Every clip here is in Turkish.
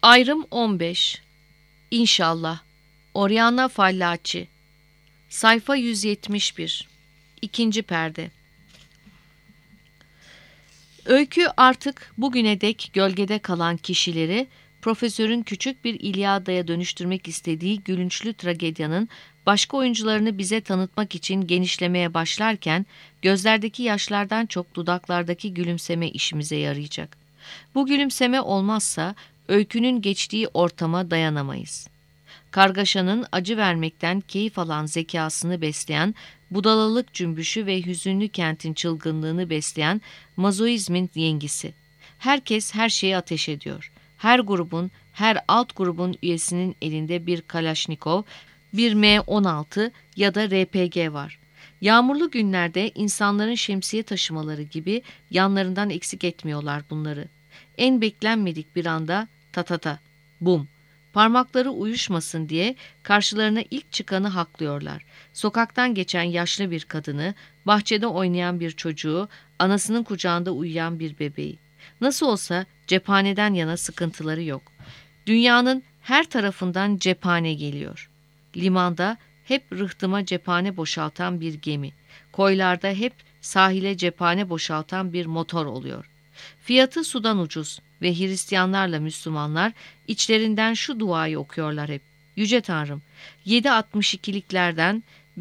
Ayrım 15. İnşallah. Oriana Fallaci. Sayfa 171. İkinci perde. Öykü artık bugüne dek gölgede kalan kişileri profesörün küçük bir İlyada'ya dönüştürmek istediği gülünçlü tragedyanın başka oyuncularını bize tanıtmak için genişlemeye başlarken gözlerdeki yaşlardan çok dudaklardaki gülümseme işimize yarayacak. Bu gülümseme olmazsa öykünün geçtiği ortama dayanamayız. Kargaşanın acı vermekten keyif alan zekasını besleyen, budalalık cümbüşü ve hüzünlü kentin çılgınlığını besleyen mazoizmin yengisi. Herkes her şeyi ateş ediyor. Her grubun, her alt grubun üyesinin elinde bir Kalaşnikov, bir M16 ya da RPG var. Yağmurlu günlerde insanların şemsiye taşımaları gibi yanlarından eksik etmiyorlar bunları. En beklenmedik bir anda tatata, bum. Parmakları uyuşmasın diye karşılarına ilk çıkanı haklıyorlar. Sokaktan geçen yaşlı bir kadını, bahçede oynayan bir çocuğu, anasının kucağında uyuyan bir bebeği. Nasıl olsa cephaneden yana sıkıntıları yok. Dünyanın her tarafından cephane geliyor. Limanda hep rıhtıma cephane boşaltan bir gemi. Koylarda hep sahile cephane boşaltan bir motor oluyor. Fiyatı sudan ucuz ve Hristiyanlarla Müslümanlar içlerinden şu duayı okuyorlar hep. Yüce Tanrım, 7.62'liklerden,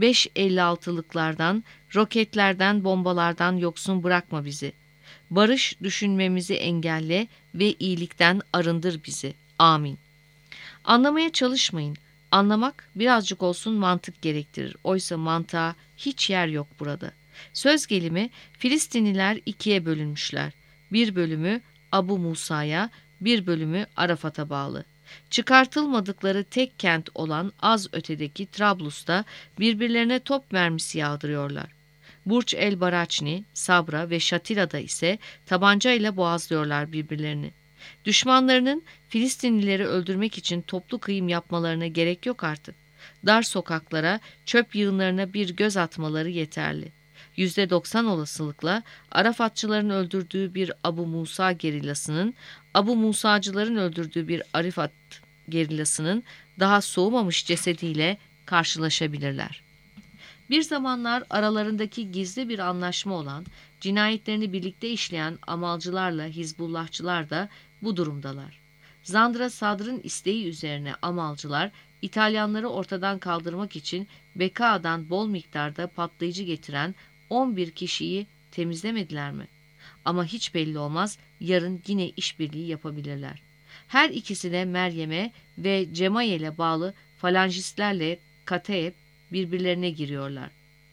5.56'lıklardan, roketlerden, bombalardan yoksun bırakma bizi. Barış düşünmemizi engelle ve iyilikten arındır bizi. Amin. Anlamaya çalışmayın. Anlamak birazcık olsun mantık gerektirir. Oysa mantığa hiç yer yok burada. Söz gelimi Filistinliler ikiye bölünmüşler. Bir bölümü Abu Musa'ya, bir bölümü Arafat'a bağlı. Çıkartılmadıkları tek kent olan az ötedeki Trablus'ta birbirlerine top mermisi yağdırıyorlar. Burç el Baraçni, Sabra ve Şatila'da ise tabancayla boğazlıyorlar birbirlerini. Düşmanlarının Filistinlileri öldürmek için toplu kıyım yapmalarına gerek yok artık. Dar sokaklara, çöp yığınlarına bir göz atmaları yeterli. %90 olasılıkla Arafatçıların öldürdüğü bir Abu Musa gerillasının, Abu Musacıların öldürdüğü bir Arifat gerillasının daha soğumamış cesediyle karşılaşabilirler. Bir zamanlar aralarındaki gizli bir anlaşma olan, cinayetlerini birlikte işleyen amalcılarla Hizbullahçılar da bu durumdalar. Zandra Sadr'ın isteği üzerine amalcılar, İtalyanları ortadan kaldırmak için Beka'dan bol miktarda patlayıcı getiren 11 kişiyi temizlemediler mi? Ama hiç belli olmaz, yarın yine işbirliği yapabilirler. Her ikisi de Meryem'e ve Cemayel'e bağlı falangistlerle Kateyep birbirlerine giriyorlar.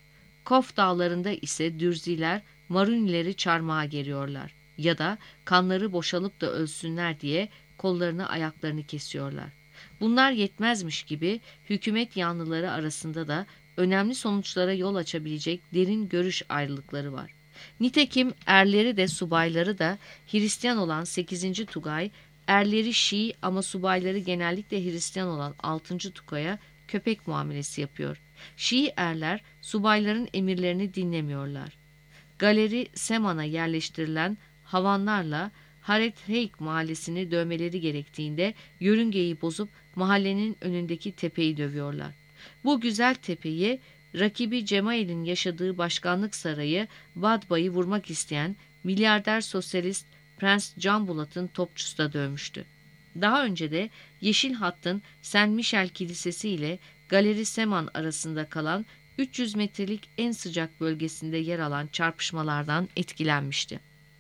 Kof dağlarında ise Dürziler Marunileri çarmıha geriyorlar ya da kanları boşalıp da ölsünler diye kollarını ayaklarını kesiyorlar. Bunlar yetmezmiş gibi hükümet yanlıları arasında da önemli sonuçlara yol açabilecek derin görüş ayrılıkları var. Nitekim erleri de subayları da Hristiyan olan 8. Tugay, erleri Şii ama subayları genellikle Hristiyan olan 6. Tugay'a köpek muamelesi yapıyor. Şii erler subayların emirlerini dinlemiyorlar. Galeri Seman'a yerleştirilen havanlarla Haret Heyk mahallesini dövmeleri gerektiğinde yörüngeyi bozup mahallenin önündeki tepeyi dövüyorlar. Bu güzel tepeyi rakibi Cemal'in yaşadığı başkanlık sarayı Vadba'yı vurmak isteyen milyarder sosyalist Prens Can Bulat'ın topçusu da dövmüştü. Daha önce de Yeşil Hatt'ın Saint Michel Kilisesi ile Galeri Seman arasında kalan 300 metrelik en sıcak bölgesinde yer alan çarpışmalardan etkilenmişti.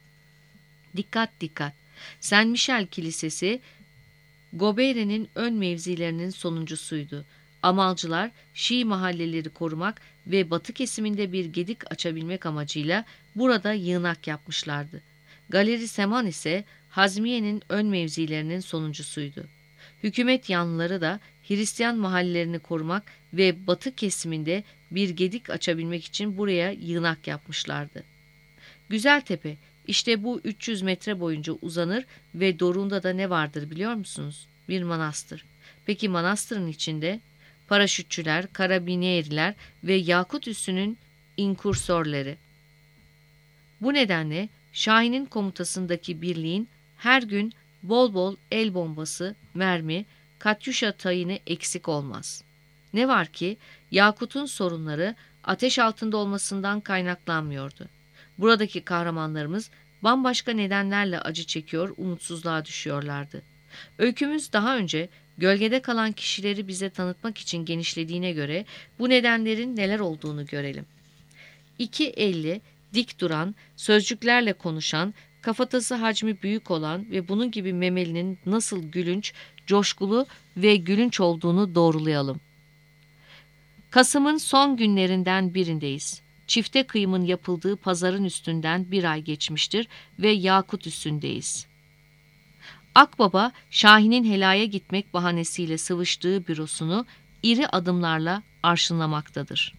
Dikkat dikkat! Saint Michel Kilisesi, Gobeyre'nin ön mevzilerinin sonuncusuydu. Amalcılar, Şii mahalleleri korumak ve batı kesiminde bir gedik açabilmek amacıyla burada yığınak yapmışlardı. Galeri Seman ise Hazmiye'nin ön mevzilerinin sonuncusuydu. Hükümet yanlıları da Hristiyan mahallelerini korumak ve batı kesiminde bir gedik açabilmek için buraya yığınak yapmışlardı. Güzeltepe, işte bu 300 metre boyunca uzanır ve doruğunda da ne vardır biliyor musunuz? Bir manastır. Peki manastırın içinde paraşütçüler, karabinieriler ve Yakut üssünün inkursörleri. Bu nedenle Şahin'in komutasındaki birliğin her gün Bol bol el bombası, mermi, katyuşa tayini eksik olmaz. Ne var ki Yakut'un sorunları ateş altında olmasından kaynaklanmıyordu. Buradaki kahramanlarımız bambaşka nedenlerle acı çekiyor, umutsuzluğa düşüyorlardı. Öykümüz daha önce gölgede kalan kişileri bize tanıtmak için genişlediğine göre bu nedenlerin neler olduğunu görelim. İki elli, dik duran, sözcüklerle konuşan, kafatası hacmi büyük olan ve bunun gibi memelinin nasıl gülünç, coşkulu ve gülünç olduğunu doğrulayalım. Kasım'ın son günlerinden birindeyiz. Çifte kıyımın yapıldığı pazarın üstünden bir ay geçmiştir ve Yakut üstündeyiz. Akbaba, Şahin'in helaya gitmek bahanesiyle sıvıştığı bürosunu iri adımlarla arşınlamaktadır.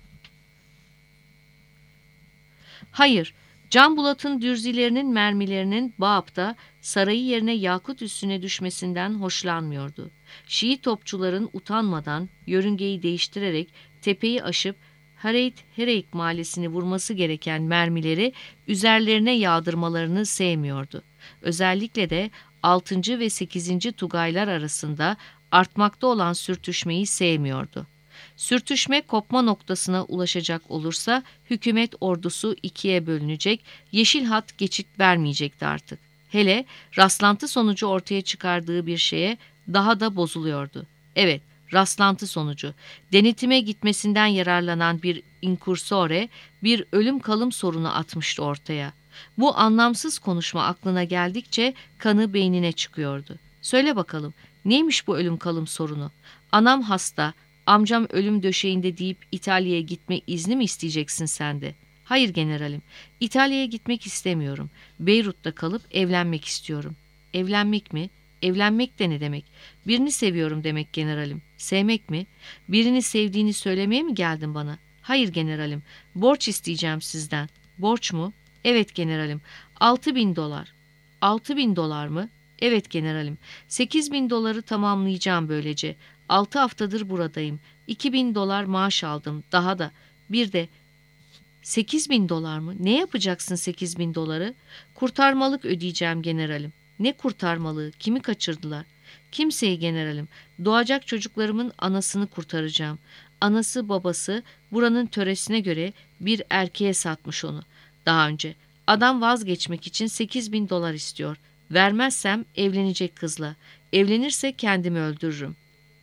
Hayır, Can Bulat'ın dürzilerinin mermilerinin Baap'ta sarayı yerine Yakut üstüne düşmesinden hoşlanmıyordu. Şii topçuların utanmadan yörüngeyi değiştirerek tepeyi aşıp Hereyt mahallesini vurması gereken mermileri üzerlerine yağdırmalarını sevmiyordu. Özellikle de 6. ve 8. Tugaylar arasında artmakta olan sürtüşmeyi sevmiyordu. Sürtüşme kopma noktasına ulaşacak olursa hükümet ordusu ikiye bölünecek, yeşil hat geçit vermeyecekti artık. Hele rastlantı sonucu ortaya çıkardığı bir şeye daha da bozuluyordu. Evet, rastlantı sonucu. Denetime gitmesinden yararlanan bir inkursore bir ölüm kalım sorunu atmıştı ortaya. Bu anlamsız konuşma aklına geldikçe kanı beynine çıkıyordu. Söyle bakalım, neymiş bu ölüm kalım sorunu? Anam hasta, amcam ölüm döşeğinde deyip İtalya'ya gitme izni mi isteyeceksin sen de? Hayır generalim, İtalya'ya gitmek istemiyorum. Beyrut'ta kalıp evlenmek istiyorum. Evlenmek mi? Evlenmek de ne demek? Birini seviyorum demek generalim. Sevmek mi? Birini sevdiğini söylemeye mi geldin bana? Hayır generalim, borç isteyeceğim sizden. Borç mu? Evet generalim, 6.000 dolar. 6.000 dolar mı? Evet generalim, 8.000 doları tamamlayacağım böylece. 6 haftadır buradayım. 2.000 dolar maaş aldım. Daha da bir de 8.000 dolar mı? Ne yapacaksın 8.000 doları? Kurtarmalık ödeyeceğim generalim. Ne kurtarmalığı? Kimi kaçırdılar? Kimseyi generalim. Doğacak çocuklarımın anasını kurtaracağım. Anası babası buranın töresine göre bir erkeğe satmış onu. Daha önce adam vazgeçmek için 8.000 dolar istiyor. Vermezsem evlenecek kızla. Evlenirse kendimi öldürürüm.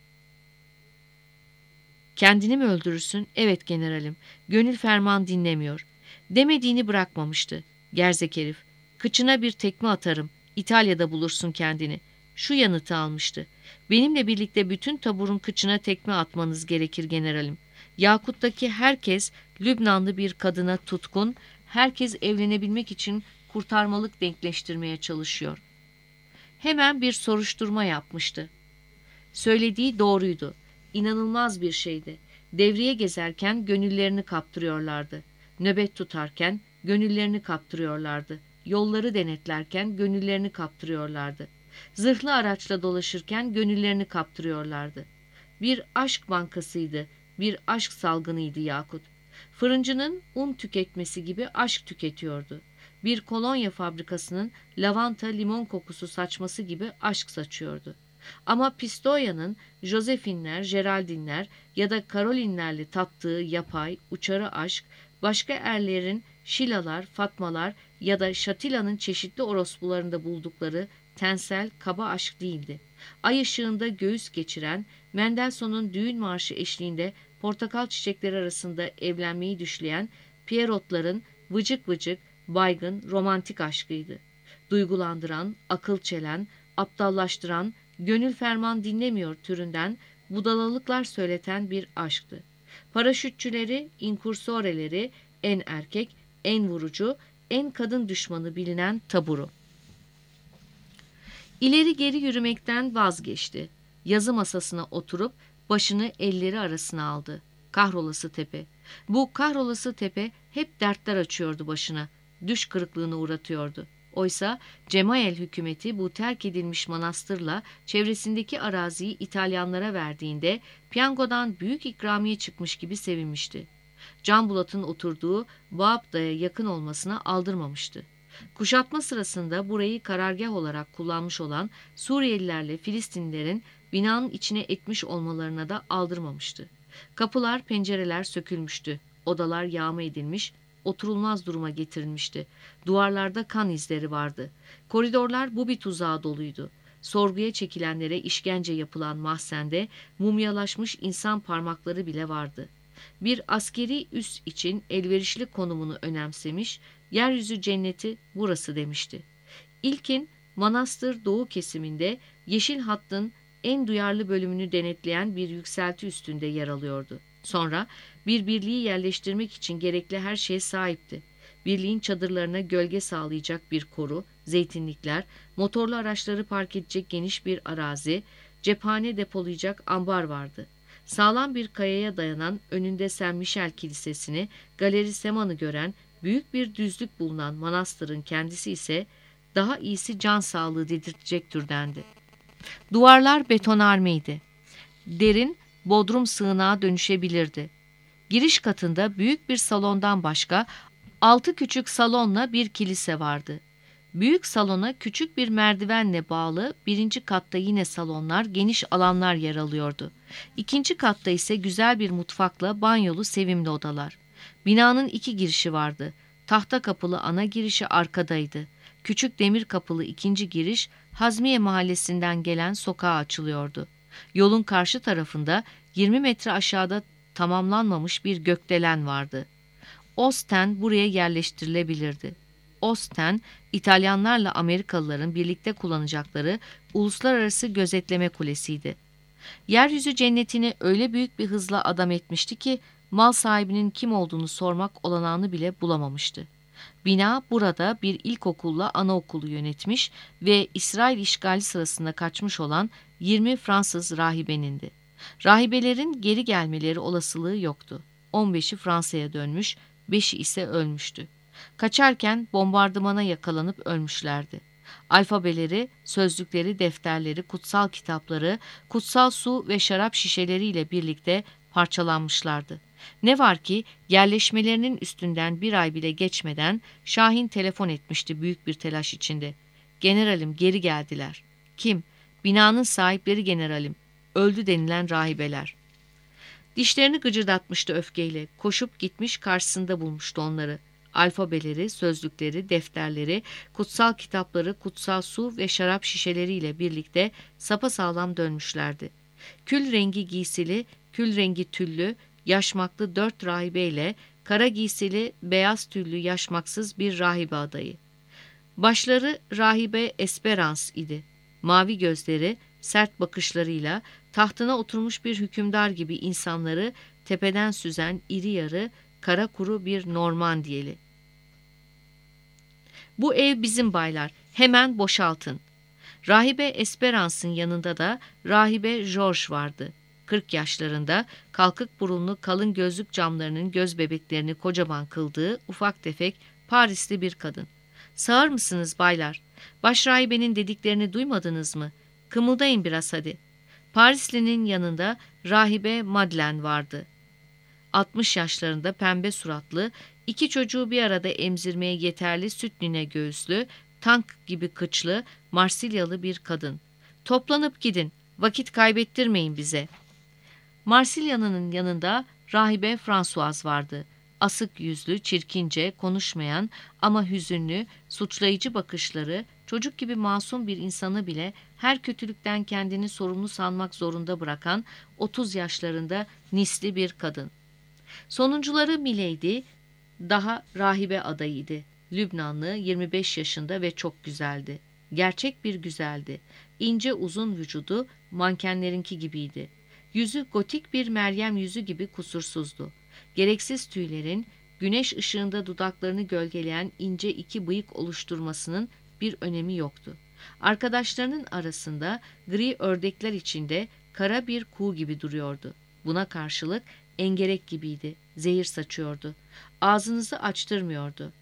Kendini mi öldürürsün? Evet generalim. Gönül ferman dinlemiyor. Demediğini bırakmamıştı. Gerzek herif. Kıçına bir tekme atarım. İtalya'da bulursun kendini. Şu yanıtı almıştı. Benimle birlikte bütün taburun kıçına tekme atmanız gerekir generalim. Yakut'taki herkes Lübnanlı bir kadına tutkun, herkes evlenebilmek için kurtarmalık denkleştirmeye çalışıyor. Hemen bir soruşturma yapmıştı. Söylediği doğruydu. İnanılmaz bir şeydi. Devriye gezerken gönüllerini kaptırıyorlardı. Nöbet tutarken gönüllerini kaptırıyorlardı. Yolları denetlerken gönüllerini kaptırıyorlardı. Zırhlı araçla dolaşırken gönüllerini kaptırıyorlardı. Bir aşk bankasıydı, bir aşk salgınıydı Yakut. Fırıncının un tüketmesi gibi aşk tüketiyordu. Bir kolonya fabrikasının lavanta limon kokusu saçması gibi aşk saçıyordu. Ama Pistoia'nın Josephinler, Geraldinler ya da Carolinlerle tattığı yapay, uçarı aşk, başka erlerin Şilalar, Fatmalar ya da Şatila'nın çeşitli orospularında buldukları tensel, kaba aşk değildi. Ay ışığında göğüs geçiren, Mendelssohn'un düğün marşı eşliğinde portakal çiçekleri arasında evlenmeyi düşleyen Pierrot'ların vıcık vıcık, baygın, romantik aşkıydı. Duygulandıran, akıl çelen, aptallaştıran, gönül ferman dinlemiyor türünden budalalıklar söyleten bir aşktı. Paraşütçüleri, inkursoreleri, en erkek, en vurucu, en kadın düşmanı bilinen taburu. İleri geri yürümekten vazgeçti. Yazı masasına oturup başını elleri arasına aldı. Kahrolası tepe. Bu kahrolası tepe hep dertler açıyordu başına. Düş kırıklığına uğratıyordu. Oysa Cemayel hükümeti bu terk edilmiş manastırla çevresindeki araziyi İtalyanlara verdiğinde piyangodan büyük ikramiye çıkmış gibi sevinmişti. Can Bulat'ın oturduğu Baap'ta'ya yakın olmasına aldırmamıştı. Kuşatma sırasında burayı karargah olarak kullanmış olan Suriyelilerle Filistinlilerin binanın içine etmiş olmalarına da aldırmamıştı. Kapılar, pencereler sökülmüştü. Odalar yağma edilmiş, oturulmaz duruma getirilmişti. Duvarlarda kan izleri vardı. Koridorlar bu bir tuzağa doluydu. Sorguya çekilenlere işkence yapılan mahzende mumyalaşmış insan parmakları bile vardı. Bir askeri üs için elverişli konumunu önemsemiş, yeryüzü cenneti burası demişti. İlkin manastır doğu kesiminde yeşil hattın en duyarlı bölümünü denetleyen bir yükselti üstünde yer alıyordu. Sonra bir birliği yerleştirmek için gerekli her şeye sahipti. Birliğin çadırlarına gölge sağlayacak bir koru, zeytinlikler, motorlu araçları park edecek geniş bir arazi, cephane depolayacak ambar vardı. Sağlam bir kayaya dayanan önünde Saint Michel Kilisesi'ni, Galeri Seman'ı gören büyük bir düzlük bulunan manastırın kendisi ise daha iyisi can sağlığı dedirtecek türdendi. Duvarlar betonarmeydi. Derin, bodrum sığınağa dönüşebilirdi. Giriş katında büyük bir salondan başka 6 küçük salonla bir kilise vardı. Büyük salona küçük bir merdivenle bağlı birinci katta yine salonlar, geniş alanlar yer alıyordu. İkinci katta ise güzel bir mutfakla banyolu sevimli odalar. Binanın 2 girişi vardı. Tahta kapılı ana girişi arkadaydı. Küçük demir kapılı ikinci giriş Hazmiye mahallesinden gelen sokağa açılıyordu. Yolun karşı tarafında 20 metre aşağıda tamamlanmamış bir gökdelen vardı. Osten buraya yerleştirilebilirdi. Osten, İtalyanlarla Amerikalıların birlikte kullanacakları uluslararası gözetleme kulesiydi. Yeryüzü cennetini öyle büyük bir hızla adam etmişti ki mal sahibinin kim olduğunu sormak olanağını bile bulamamıştı. Bina burada bir ilkokulla anaokulu yönetmiş ve İsrail işgali sırasında kaçmış olan 20 Fransız rahibenindi. Rahibelerin geri gelmeleri olasılığı yoktu. 15'i Fransa'ya dönmüş, 5'i ise ölmüştü. Kaçarken bombardımana yakalanıp ölmüşlerdi. Alfabeleri, sözlükleri, defterleri, kutsal kitapları, kutsal su ve şarap şişeleriyle birlikte parçalanmışlardı. Ne var ki yerleşmelerinin üstünden bir ay bile geçmeden Şahin telefon etmişti büyük bir telaş içinde. Generalim geri geldiler. Kim? Binanın sahipleri generalim. Öldü denilen rahibeler. Dişlerini gıcırdatmıştı öfkeyle. Koşup gitmiş karşısında bulmuştu onları. Alfabeleri, sözlükleri, defterleri, kutsal kitapları, kutsal su ve şarap şişeleriyle birlikte sapasağlam dönmüşlerdi. Kül rengi giysili, kül rengi tüllü, yaşmaklı 4 rahibeyle kara giysili, beyaz tüllü yaşmaksız bir rahibe adayı. Başları rahibe Esperance idi. Mavi gözleri, sert bakışlarıyla tahtına oturmuş bir hükümdar gibi insanları tepeden süzen iri yarı, kara kuru bir Normandiyeli. Bu ev bizim baylar, hemen boşaltın. Rahibe Esperance'ın yanında da rahibe George vardı. 40 yaşlarında, kalkık burunlu kalın gözlük camlarının göz bebeklerini kocaman kıldığı ufak tefek Parisli bir kadın. Sağır mısınız baylar? Başrahibenin dediklerini duymadınız mı? Kımıldayın biraz hadi. Parislinin yanında rahibe Madeleine vardı. 60 yaşlarında pembe suratlı, 2 çocuğu bir arada emzirmeye yeterli süt nine göğüslü, tank gibi kıçlı, Marsilyalı bir kadın. Toplanıp gidin, vakit kaybettirmeyin bize. Marsilyalı'nın yanında rahibe Françoise vardı. Asık yüzlü, çirkince, konuşmayan ama hüzünlü, suçlayıcı bakışları, çocuk gibi masum bir insanı bile her kötülükten kendini sorumlu sanmak zorunda bırakan 30 yaşlarında nisli bir kadın. Sonuncuları Milady, daha rahibe adayıydı. Lübnanlı, 25 yaşında ve çok güzeldi. Gerçek bir güzeldi. İnce uzun vücudu mankenlerinki gibiydi. Yüzü gotik bir Meryem yüzü gibi kusursuzdu. Gereksiz tüylerin güneş ışığında dudaklarını gölgeleyen ince 2 bıyık oluşturmasının bir önemi yoktu. Arkadaşlarının arasında gri ördekler içinde kara bir kuğu gibi duruyordu. Buna karşılık engerek gibiydi, zehir saçıyordu. Ağzınızı açtırmıyordu.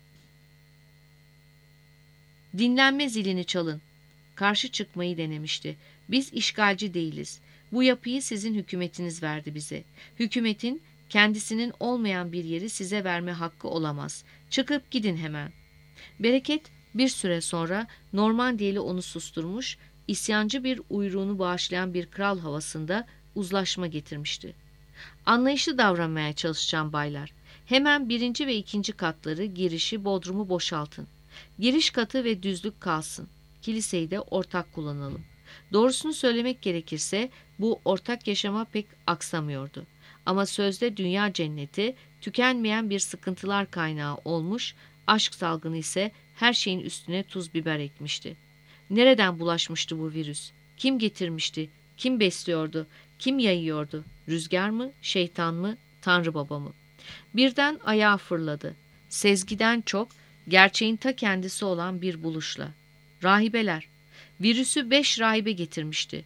Dinlenme zilini çalın. Karşı çıkmayı denemişti. Biz işgalci değiliz. Bu yapıyı sizin hükümetiniz verdi bize. Hükümetin kendisinin olmayan bir yeri size verme hakkı olamaz. Çıkıp gidin hemen. Bereket Bir süre sonra Normandiyeli onu susturmuş, isyancı bir uyruğunu bağışlayan bir kral havasında uzlaşma getirmişti. Anlayışlı davranmaya çalışacağım baylar. Hemen birinci ve ikinci katları, girişi, bodrumu boşaltın. Giriş katı ve düzlük kalsın. Kiliseyi de ortak kullanalım. Doğrusunu söylemek gerekirse bu ortak yaşama pek aksamıyordu. Ama sözde dünya cenneti tükenmeyen bir sıkıntılar kaynağı olmuş, aşk salgını ise her şeyin üstüne tuz biber ekmişti. Nereden bulaşmıştı bu virüs? Kim getirmişti? Kim besliyordu? Kim yayıyordu? Rüzgar mı? Şeytan mı? Tanrı Baba mı? Birden ayağa fırladı. Sezgiden çok, gerçeğin ta kendisi olan bir buluşla. Rahibeler. Virüsü 5 rahibe getirmişti.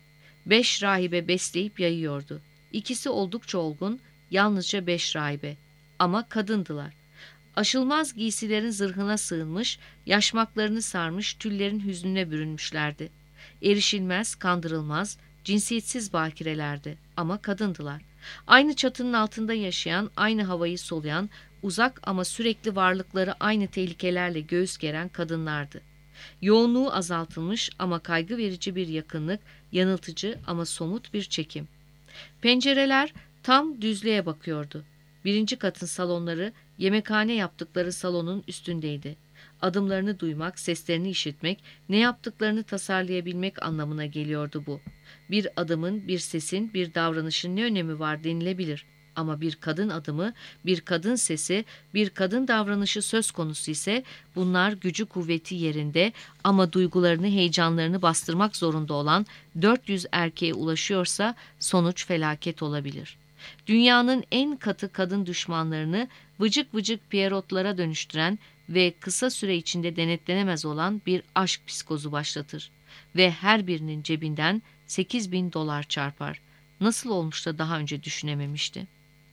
5 rahibe besleyip yayıyordu. İkisi oldukça olgun, yalnızca 5 rahibe. Ama kadındılar. Aşılmaz giysilerin zırhına sığınmış, yaşmaklarını sarmış, tüllerin hüznüne bürünmüşlerdi. Erişilmez, kandırılmaz, cinsiyetsiz bakirelerdi ama kadındılar. Aynı çatının altında yaşayan, aynı havayı soluyan, uzak ama sürekli varlıkları aynı tehlikelerle göğüs geren kadınlardı. Yoğunluğu azaltılmış ama kaygı verici bir yakınlık, yanıltıcı ama somut bir çekim. Pencereler tam düzlüğe bakıyordu. Birinci katın salonları yemekhane yaptıkları salonun üstündeydi. Adımlarını duymak, seslerini işitmek, ne yaptıklarını tasarlayabilmek anlamına geliyordu bu. Bir adımın, bir sesin, bir davranışın ne önemi var denilebilir. Ama bir kadın adımı, bir kadın sesi, bir kadın davranışı söz konusu ise bunlar gücü kuvveti yerinde ama duygularını, heyecanlarını bastırmak zorunda olan 400 erkeğe ulaşıyorsa sonuç felaket olabilir. Dünyanın en katı kadın düşmanlarını vıcık vıcık pierrotlara dönüştüren ve kısa süre içinde denetlenemez olan bir aşk psikozu başlatır. Ve her birinin cebinden 8.000 dolar çarpar. Nasıl olmuş da daha önce düşünememişti?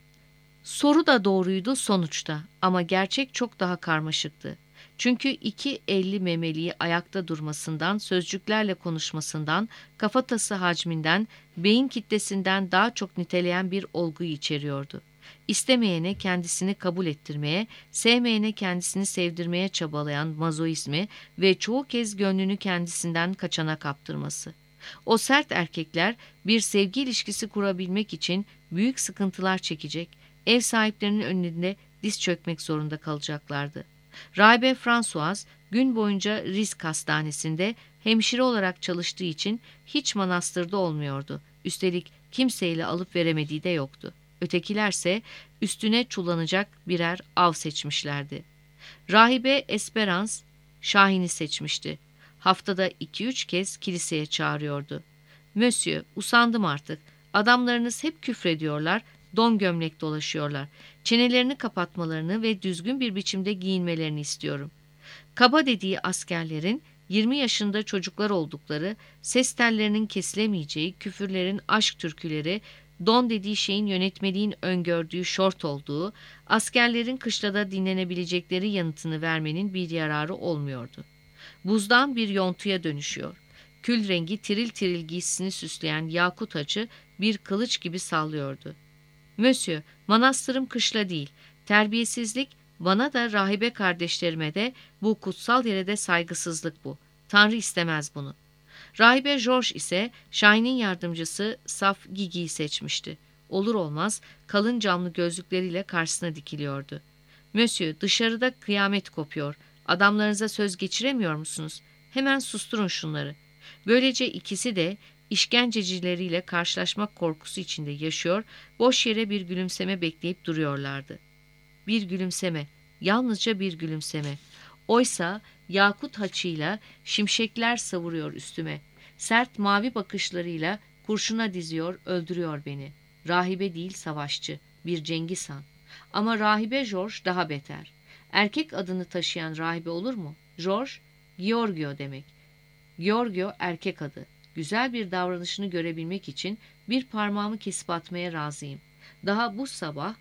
Soru da doğruydu sonuçta ama gerçek çok daha karmaşıktı. Çünkü iki elli memeliği ayakta durmasından, sözcüklerle konuşmasından, kafatası hacminden, beyin kitlesinden daha çok niteleyen bir olguyu içeriyordu. İstemeyene kendisini kabul ettirmeye, sevmeyene kendisini sevdirmeye çabalayan mazoizmi ve çoğu kez gönlünü kendisinden kaçana kaptırması. O sert erkekler bir sevgi ilişkisi kurabilmek için büyük sıkıntılar çekecek, ev sahiplerinin önünde diz çökmek zorunda kalacaklardı. Rahibe Françoise gün boyunca Risk Hastanesi'nde hemşire olarak çalıştığı için hiç manastırda olmuyordu. Üstelik kimseyle alıp veremediği de yoktu. Ötekilerse üstüne çullanacak birer av seçmişlerdi. Rahibe Esperance Şahin'i seçmişti. Haftada 2-3 kez kiliseye çağırıyordu. "Monsieur, usandım artık. Adamlarınız hep küfrediyorlar, don gömlek dolaşıyorlar. Çenelerini kapatmalarını ve düzgün bir biçimde giyinmelerini istiyorum." Kaba dediği askerlerin 20 yaşında çocuklar oldukları, ses tellerinin kesilemeyeceği, küfürlerin aşk türküleri, don dediği şeyin yönetmeliğin öngördüğü şort olduğu, askerlerin kışlada dinlenebilecekleri yanıtını vermenin bir yararı olmuyordu. Buzdan bir yontuya dönüşüyor. Kül rengi tiril tiril giysisini süsleyen yakut haçı bir kılıç gibi sallıyordu. "Monsieur, manastırım kışla değil. Terbiyesizlik, bana da rahibe kardeşlerime de bu kutsal yere de saygısızlık bu. Tanrı istemez bunu." Rahibe George ise Şahin'in yardımcısı Saf Gigi'yi seçmişti. Olur olmaz kalın camlı gözlükleriyle karşısına dikiliyordu. "Monsieur, dışarıda kıyamet kopuyor. Adamlarınıza söz geçiremiyor musunuz? Hemen susturun şunları." Böylece ikisi de işkencecileriyle karşılaşmak korkusu içinde yaşıyor, boş yere bir gülümseme bekleyip duruyorlardı. Bir gülümseme, yalnızca bir gülümseme. Oysa yakut haçıyla şimşekler savuruyor üstüme. Sert mavi bakışlarıyla kurşuna diziyor, öldürüyor beni. Rahibe değil savaşçı, bir Cengiz Han. Ama rahibe George daha beter. Erkek adını taşıyan rahibe olur mu? George, Giorgio demek. Giorgio erkek adı. Güzel bir davranışını görebilmek için bir parmağımı kesip atmaya razıyım. Daha bu sabah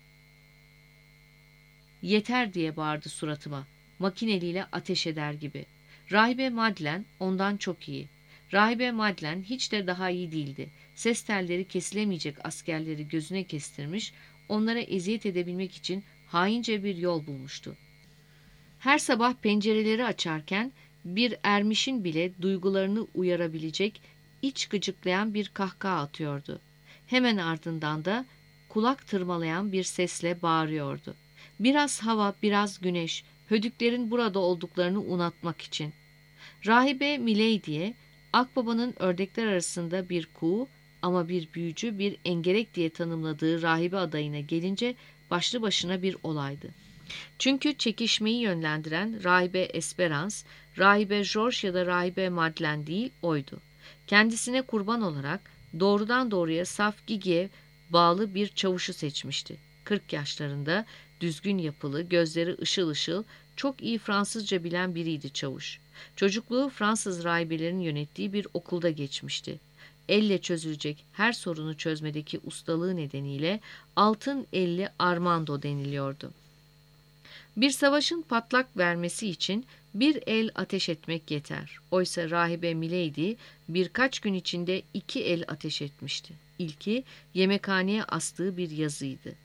"Yeter!" diye bağırdı suratıma. Makineliyle ateş eder gibi. Rahibe Madeleine ondan çok iyi. Rahibe Madeleine hiç de daha iyi değildi. Ses telleri kesilemeyecek askerleri gözüne kestirmiş, onlara eziyet edebilmek için haince bir yol bulmuştu. Her sabah pencereleri açarken bir ermişin bile duygularını uyarabilecek, iç gıcıklayan bir kahkaha atıyordu. Hemen ardından da kulak tırmalayan bir sesle bağırıyordu. Biraz hava, biraz güneş, hödüklerin burada olduklarını unutmak için. Rahibe Milady'ye Akbaba'nın ördekler arasında bir kuğu ama bir büyücü, bir engerek diye tanımladığı rahibe adayına gelince başlı başına bir olaydı. Çünkü çekişmeyi yönlendiren rahibe Esperance, rahibe George ya da rahibe Madeleine değil, oydu. Kendisine kurban olarak doğrudan doğruya saf Gigi'ye bağlı bir çavuşu seçmişti. 40 yaşlarında, düzgün yapılı, gözleri ışıl ışıl, çok iyi Fransızca bilen biriydi çavuş. Çocukluğu Fransız rahibelerin yönettiği bir okulda geçmişti. Elle çözülecek her sorunu çözmedeki ustalığı nedeniyle altın elli Armando deniliyordu. Bir savaşın patlak vermesi için bir el ateş etmek yeter. Oysa rahibe Milady birkaç gün içinde 2 el ateş etmişti. İlki yemekhaneye astığı bir yazıydı.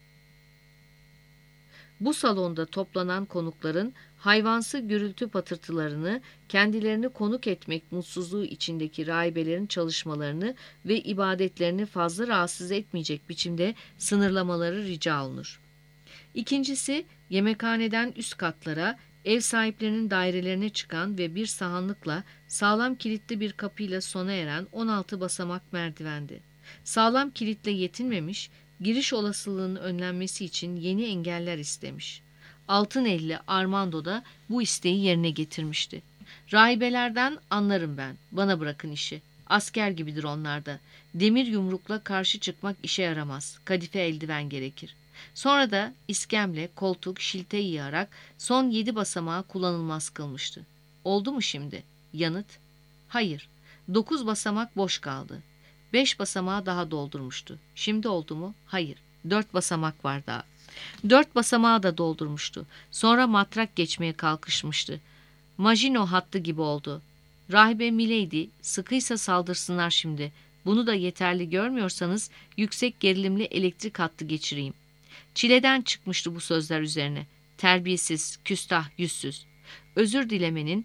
Bu salonda toplanan konukların hayvansı gürültü patırtılarını, kendilerini konuk etmek mutsuzluğu içindeki rahibelerin çalışmalarını ve ibadetlerini fazla rahatsız etmeyecek biçimde sınırlamaları rica olunur. İkincisi, yemekhaneden üst katlara, ev sahiplerinin dairelerine çıkan ve bir sahanlıkla sağlam kilitli bir kapıyla sona eren 16 basamak merdivendi. Sağlam kilitle yetinmemiş, giriş olasılığının önlenmesi için yeni engeller istemiş. Altınelli Armando da bu isteği yerine getirmişti. Rahibelerden anlarım ben, bana bırakın işi. Asker gibidir onlar da. Demir yumrukla karşı çıkmak işe yaramaz, kadife eldiven gerekir. Sonra da iskemle, koltuk, şilte yığarak son 7 basamağı kullanılmaz kılmıştı. Oldu mu şimdi? Yanıt: hayır. 9 basamak boş kaldı. 5 basamağı daha doldurmuştu. Şimdi oldu mu? Hayır. 4 basamak var daha. 4 basamağı da doldurmuştu. Sonra matrak geçmeye kalkışmıştı. Maginot hattı gibi oldu. Rahibe Milady, sıkıysa saldırsınlar şimdi. Bunu da yeterli görmüyorsanız yüksek gerilimli elektrik hattı geçireyim. Çileden çıkmıştı bu sözler üzerine. Terbiyesiz, küstah, yüzsüz. Özür dilemenin,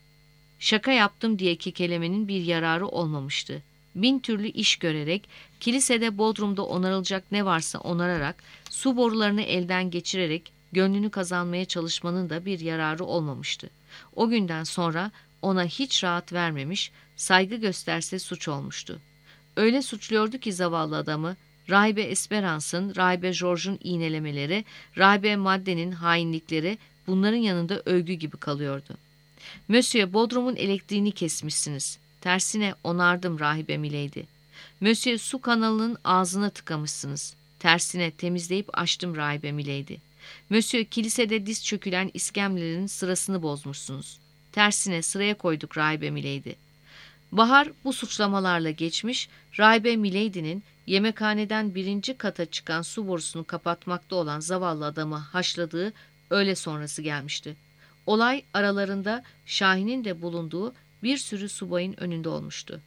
şaka yaptım diye kekelemenin bir yararı olmamıştı. 1000 türlü iş görerek, kilisede Bodrum'da onarılacak ne varsa onararak, su borularını elden geçirerek gönlünü kazanmaya çalışmanın da bir yararı olmamıştı. O günden sonra ona hiç rahat vermemiş, saygı gösterse suç olmuştu. Öyle suçluyordu ki zavallı adamı, rahibe Esperance'ın, rahibe George'un iğnelemeleri, rahibe Madeleine'in hainlikleri bunların yanında övgü gibi kalıyordu. Monsieur, Bodrum'un elektriğini kesmişsiniz. Tersine onardım rahibe Milady. Monsieur, su kanalının ağzına tıkamışsınız. Tersine temizleyip açtım rahibe Milady. Monsieur, kilisede diz çökülen iskemlelerin sırasını bozmuşsunuz. Tersine sıraya koyduk rahibe Milady. Bahar bu suçlamalarla geçmiş, rahibe Milady'nin yemekhaneden 1. kata çıkan su borusunu kapatmakta olan zavallı adamı haşladığı öğle sonrası gelmişti. Olay aralarında Şahin'in de bulunduğu bir sürü subayın önünde olmuştu.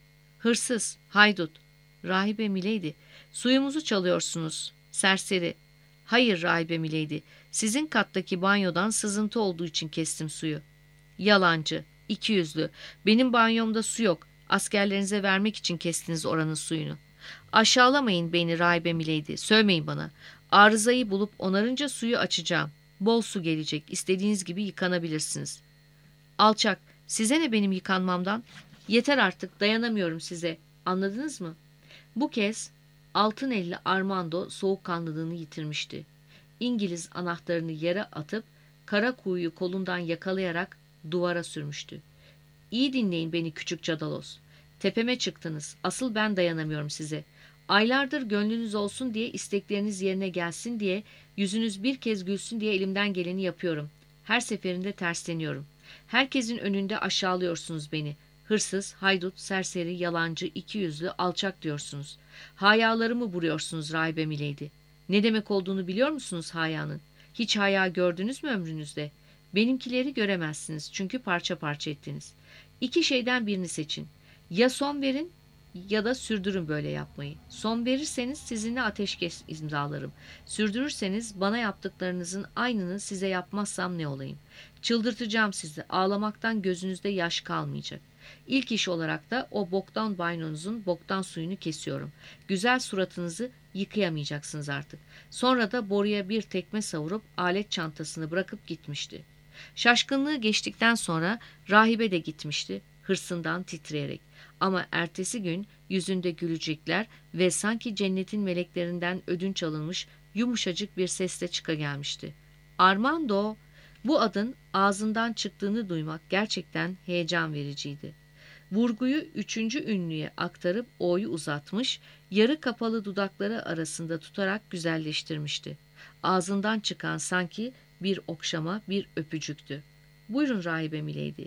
Hırsız, haydut, rahibe Milady, suyumuzu çalıyorsunuz, serseri. Hayır rahibe Milady, sizin kattaki banyodan sızıntı olduğu için kestim suyu. Yalancı, ikiyüzlü, benim banyomda su yok, askerlerinize vermek için kestiniz oranın suyunu. Aşağılamayın beni rahibe Milady, sövmeyin bana. Arızayı bulup onarınca suyu açacağım. Bol su gelecek, istediğiniz gibi yıkanabilirsiniz. Alçak, size ne benim yıkanmamdan? Yeter artık, dayanamıyorum size, anladınız mı? Bu kez Altınelli Armando soğukkanlılığını yitirmişti. İngiliz anahtarını yere atıp kara kuğuyu kolundan yakalayarak duvara sürmüştü. İyi dinleyin beni küçük cadalos. Tepeme çıktınız, asıl ben dayanamıyorum size. Aylardır gönlünüz olsun diye, istekleriniz yerine gelsin diye, yüzünüz bir kez gülsün diye elimden geleni yapıyorum. Her seferinde tersleniyorum. Herkesin önünde aşağılıyorsunuz beni. Hırsız, haydut, serseri, yalancı, ikiyüzlü, alçak diyorsunuz. Hayalarımı vuruyorsunuz rahibe Milady. Ne demek olduğunu biliyor musunuz hayanın? Hiç haya gördünüz mü ömrünüzde? Benimkileri göremezsiniz çünkü parça parça ettiniz. 2 şeyden birini seçin. Ya son verin ya da sürdürün böyle yapmayı. Son verirseniz sizinle ateşkes imzalarım. Sürdürürseniz bana yaptıklarınızın aynını size yapmazsam ne olayım? Çıldırtacağım sizi. Ağlamaktan gözünüzde yaş kalmayacak. İlk iş olarak da o boktan banyonuzun boktan suyunu kesiyorum. Güzel suratınızı yıkayamayacaksınız artık. Sonra da boruya bir tekme savurup alet çantasını bırakıp gitmişti. Şaşkınlığı geçtikten sonra rahibe de gitmişti, hırsından titreyerek. Ama ertesi gün yüzünde gülücükler ve sanki cennetin meleklerinden ödünç alınmış yumuşacık bir sesle çıkagelmişti. Armando! Bu adın ağzından çıktığını duymak gerçekten heyecan vericiydi. Vurguyu üçüncü ünlüye aktarıp o'yu uzatmış, yarı kapalı dudakları arasında tutarak güzelleştirmişti. Ağzından çıkan sanki bir okşama, bir öpücüktü. Buyurun rahibe milady.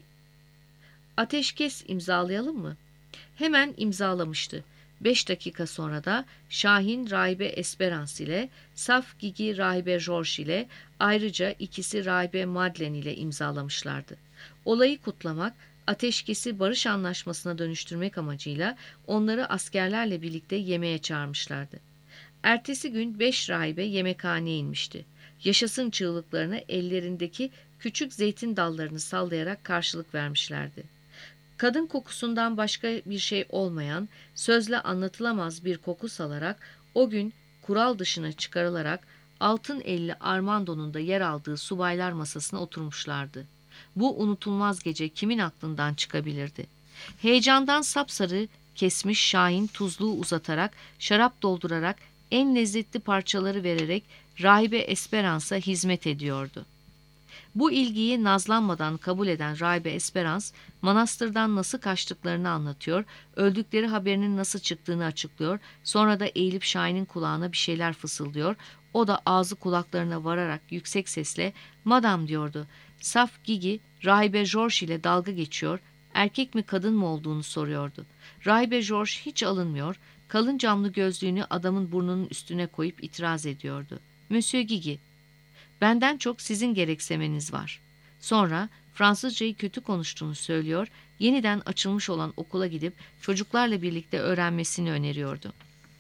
Ateşkes imzalayalım mı? Hemen imzalamıştı. 5 dakika sonra da Şahin rahibe Esperance ile, saf Gigi rahibe George ile, ayrıca ikisi rahibe Madeleine ile imzalamışlardı. Olayı kutlamak, ateşkesi barış anlaşmasına dönüştürmek amacıyla onları askerlerle birlikte yemeğe çağırmışlardı. Ertesi gün 5 rahibe yemekhaneye inmişti. Yaşasın çığlıklarına ellerindeki küçük zeytin dallarını sallayarak karşılık vermişlerdi. Kadın kokusundan başka bir şey olmayan, sözle anlatılamaz bir koku salarak, o gün kural dışına çıkarılarak altın elli Armando'nun da yer aldığı subaylar masasına oturmuşlardı. Bu unutulmaz gece kimin aklından çıkabilirdi? Heyecandan sapsarı kesmiş Şahin tuzluğu uzatarak, şarap doldurarak, en lezzetli parçaları vererek rahibe Esperance'a hizmet ediyordu. Bu ilgiyi nazlanmadan kabul eden rahibe Esperance, manastırdan nasıl kaçtıklarını anlatıyor, öldükleri haberinin nasıl çıktığını açıklıyor, sonra da eğilip Şahin'in kulağına bir şeyler fısıldıyor, o da ağzı kulaklarına vararak yüksek sesle "Madam" diyordu. Saf Gigi, rahibe George ile dalga geçiyor, erkek mi kadın mı olduğunu soruyordu. Rahibe George hiç alınmıyor, kalın camlı gözlüğünü adamın burnunun üstüne koyup itiraz ediyordu. "Monsieur Gigi, benden çok sizin gereksemeniz var." Sonra Fransızcayı kötü konuştuğunu söylüyor, yeniden açılmış olan okula gidip çocuklarla birlikte öğrenmesini öneriyordu.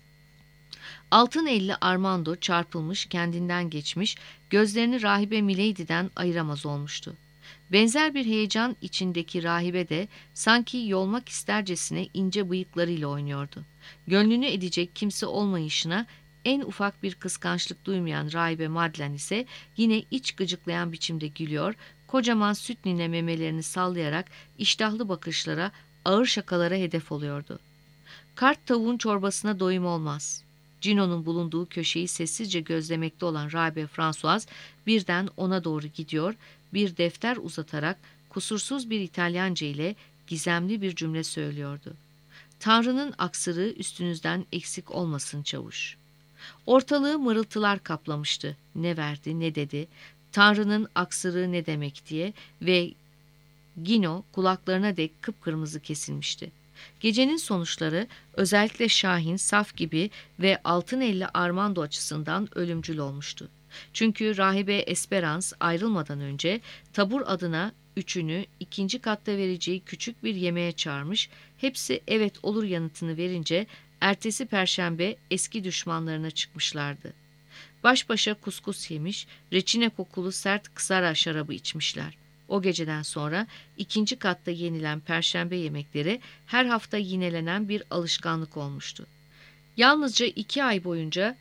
Altın elli Armando çarpılmış, kendinden geçmiş, gözlerini rahibe Milady'den ayıramaz olmuştu. Benzer bir heyecan içindeki rahibe de sanki yolmak istercesine ince bıyıklarıyla oynuyordu. Gönlünü edecek kimse olmayışına en ufak bir kıskançlık duymayan rahibe Madeleine ise yine iç gıcıklayan biçimde gülüyor, kocaman süt nine memelerini sallayarak iştahlı bakışlara, ağır şakalara hedef oluyordu. Kart tavuğun çorbasına doyum olmaz. Cino'nun bulunduğu köşeyi sessizce gözlemekte olan rahibe Françoise birden ona doğru gidiyor, bir defter uzatarak kusursuz bir İtalyanca ile gizemli bir cümle söylüyordu. "Tanrı'nın aksırığı üstünüzden eksik olmasın çavuş." Ortalığı mırıltılar kaplamıştı. Ne verdi, ne dedi, Tanrı'nın aksırığı ne demek diye ve Gino kulaklarına dek kıpkırmızı kesilmişti. Gecenin sonuçları özellikle Şahin, Saf gibi ve altın elli Armando açısından ölümcül olmuştu. Çünkü rahibe Esperance ayrılmadan önce tabur adına üçünü ikinci katta vereceği küçük bir yemeğe çağırmış, hepsi evet olur yanıtını verince ertesi perşembe eski düşmanlarına çıkmışlardı. Baş başa kuskus yemiş, reçine kokulu sert kısara şarabı içmişler. O geceden sonra ikinci katta yenilen perşembe yemekleri her hafta yinelenen bir alışkanlık olmuştu. Yalnızca 2 ay boyunca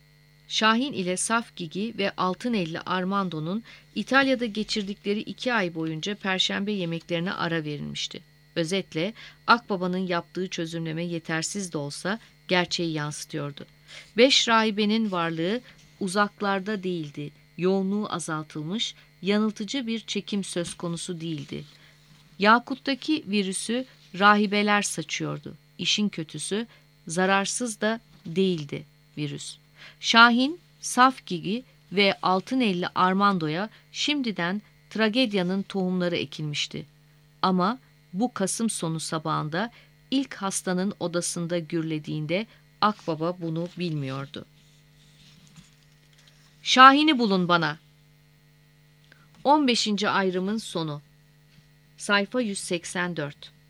Şahin ile Saf Gigi ve altın elli Armando'nun İtalya'da geçirdikleri 2 ay boyunca perşembe yemeklerine ara verilmişti. Özetle Akbaba'nın yaptığı çözümleme yetersiz de olsa gerçeği yansıtıyordu. 5 rahibenin varlığı uzaklarda değildi, yoğunluğu azaltılmış, yanıltıcı bir çekim söz konusu değildi. Yakut'taki virüsü rahibeler saçıyordu. İşin kötüsü zararsız da değildi virüs. Şahin, Saf Gigi ve altın elli Armando'ya şimdiden tragedyanın tohumları ekilmişti. Ama bu Kasım sonu sabahında ilk hastanın odasında gürlediğinde Akbaba bunu bilmiyordu. "Şahin'i bulun bana." 15. ayrımın sonu. Sayfa 184.